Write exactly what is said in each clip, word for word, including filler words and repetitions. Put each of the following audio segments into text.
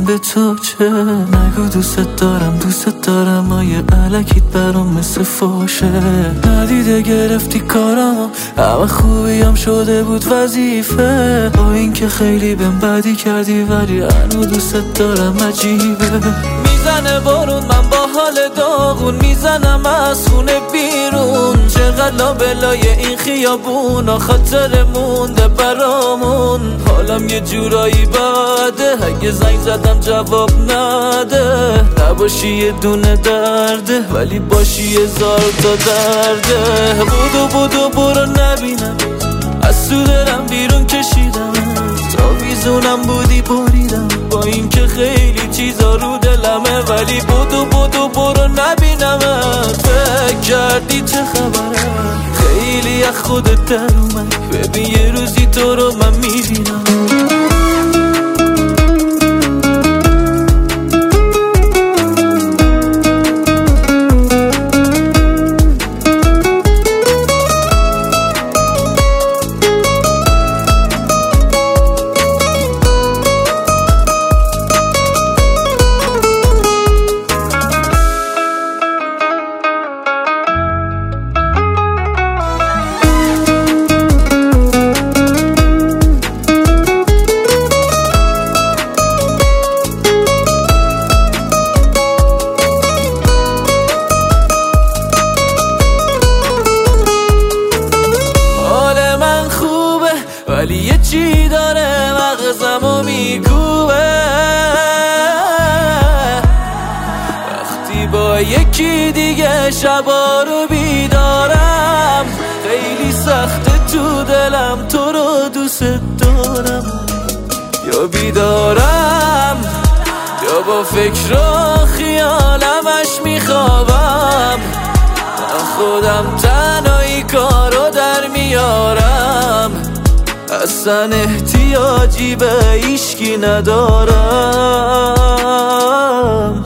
به تو چه؟ نگو دوست دارم دوست دارم آیه علکیت برام مثل فاشه. ندیده گرفتی کارمو همه خوبیم شده بود وظیفه. با این که خیلی بهم بدی کردی ولی هنو دوست دارم عجیبه. میزنه بارون من با حال داغون میزنم از خونه بیرون. چقدر لابلای این خیابون خاطر مونده برامون. حالم یه جورایی بده اگه زنگ زدم جواب نده. نباشی یه دونه درده ولی باشی یه زار تا درده. بودو بودو برو نبینم از تو دلم بیرون کشیدم. تا ویزونم بودی بریدم با این که خیلی چیزا رو دلمه. ولی بودو بودو برو نبینمت. فکر کردی چه خبره خیلی از خودت در اومد. ببین یه روزی تو رو من میبینم. ولی یه چی داره مغزمو میکوبه. وقتی با یکی دیگه شبا رو بیدارم خیلی سخته تو دلم تو رو دوست دارم. یا بیدارم یا با فکر و خیالمش میخوابم. خودم تنهایی کارو در میارم. اصلا احتیاجی به هیچکی ندارم.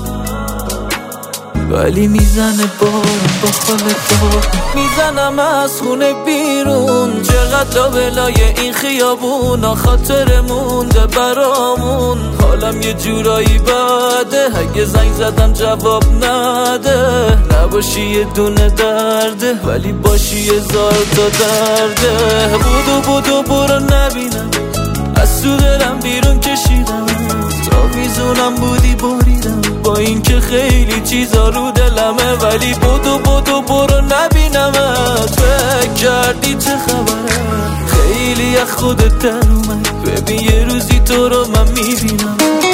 ولی میزنه بارم با حال داغون میزنم از خونه بیرون. چقدر لابلای این خیابون خاطر مونده برامون. حالم یه جورایی بده اگه زنگ زدم جواب نده. نباشی یه دونه درده ولی باشی یه زار تا درده. بودو بودو برو نبینم از تو دلم بیرون کشیدم. تا ویزونم بودی بریدم با این که خیلی چیزا رو دلمه. ولی بودو بودو برو نبینمت. فکر کردی چه خبره خیلی از خودت در اومد. ببین یه روزی تو رو من میبینم.